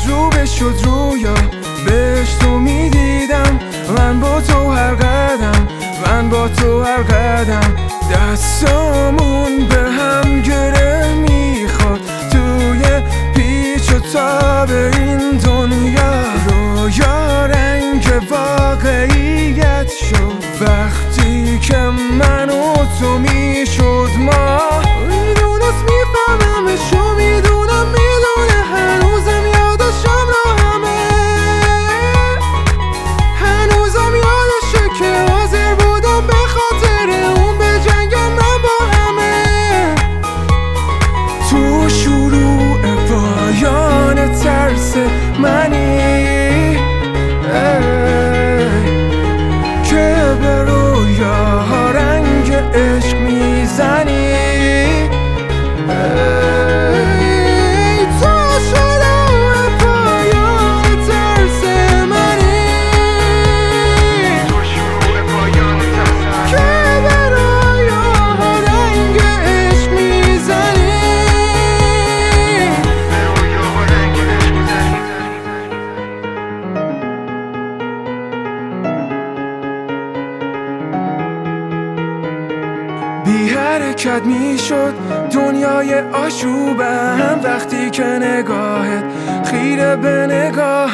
تجربه شد رویا، بهش تو میدیدم، من با تو هر قدم، من با تو هر قدم. دستامون به هم گره میخورد توی پیچ و تاب این دنیا. رویا رنگ واقعیت شد وقتی که من و تو میشد ما. میدونست میفهممش و میدونم میدونه، هنوزم یادشم را همه، هنوزم یادشه که حاضر بودم به خاطر اون به جنگم من با همه. تو شروع پایان ترس منی که به رویاها رنگ عشق میزنی. بی حرکت میشد دنیای آشوبم وقتی که نگاهت خیره به نگاه